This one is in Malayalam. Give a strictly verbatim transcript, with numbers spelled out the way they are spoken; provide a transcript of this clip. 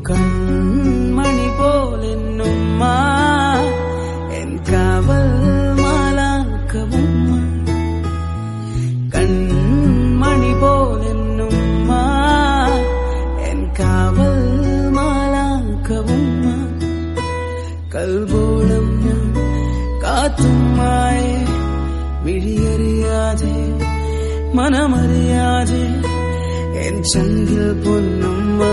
കൺമണി പോലെന്നുമ്മ എൻ കാവൽ മാലാഖവുമ്മ കൺമണി പോലെന്നുമ്മ എൻ കാവൽ മാലാഖവുമ്മ കൽബോളം ഞാൻ കാത്തുമ്മായെ വിഴിയറിയാതെ മനമറിയാതെ എൻ ചങ്കിൽ പൊന്നുമ്മ